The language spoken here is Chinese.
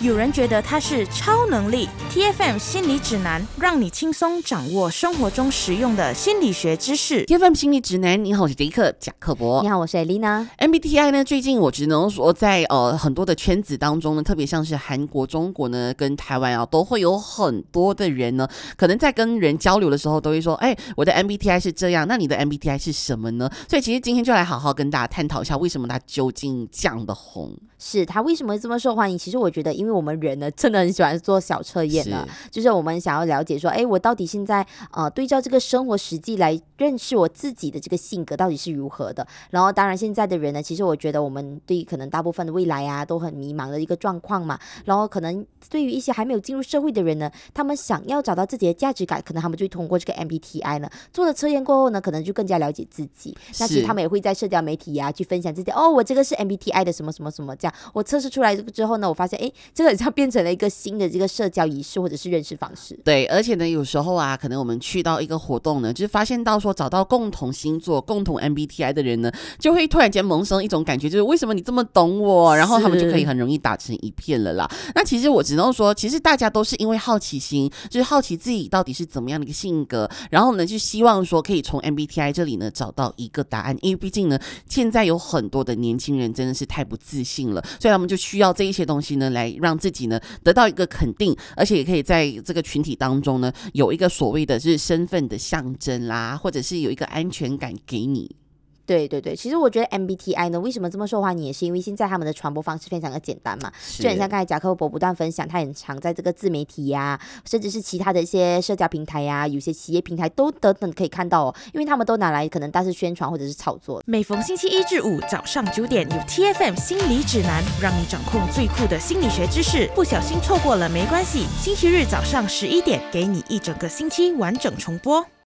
有人觉得它是超能力。 TFM 心理指南，让你轻松掌握生活中实用的心理学知识。 TFM 心理指南，你好，我是迪克贾克伯。 你好，我是 Elena。 MBTI 呢，最近我只能说在很多的圈子当中呢，特别像是韩国、中国呢跟台湾啊，都会有很多的人呢，可能在跟人交流的时候都会说，我的 MBTI 是这样，那你的 MBTI 是什么呢？所以其实今天就来好好跟大家探讨一下，为什么它究竟这样的红。 是它为什么会这么受欢迎？其实我觉得，因为我们人呢，真的很喜欢做小测验呢，就是我们想要了解说，我到底现在对照这个生活实际来认识我自己的这个性格到底是如何的。然后当然现在的人呢，其实我觉得我们对可能大部分的未来啊都很迷茫的一个状况嘛。然后可能对于一些还没有进入社会的人呢，他们想要找到自己的价值感，可能他们就通过这个 MBTI 呢做了测验过后呢，可能就更加了解自己。那其实他们也会在社交媒体啊去分享自己，我这个是 MBTI 的什么什么什么这样。我测试出来之后呢，我发现这个好像变成了一个新的这个社交仪式或者是认识方式。 对，而且呢有时候啊，可能我们去到一个活动呢，就是发现到说找到共同星座、共同 MBTI 的人呢，就会突然间萌生一种感觉，就是为什么你这么懂我，然后他们就可以很容易打成一片了啦。那其实我只能说，其实大家都是因为好奇心，就是好奇自己到底是怎么样的一个性格，然后呢就希望说可以从 MBTI 这里呢找到一个答案。因为毕竟呢现在有很多的年轻人真的是太不自信了，所以他们就需要这一些东西呢来让自己呢得到一个肯定，而且也可以在这个群体当中呢有一个所谓的是身份的象征啦，或者是有一个安全感给你。 对对对，其实我觉得 MBTI 呢为什么这么受欢迎，也是因为现在他们的传播方式非常的简单嘛，就很像刚才贾克伯不断分享，他很常在这个自媒体呀，甚至是其他的一些社交平台呀，有些企业平台都等等可以看到因为他们都拿来可能大肆宣传或者是炒作。 每逢星期一至五早上9点，有 TFM 心理指南，让你掌控最酷的心理学知识。不小心错过了没关系，星期日早上11点，给你一整个星期完整重播。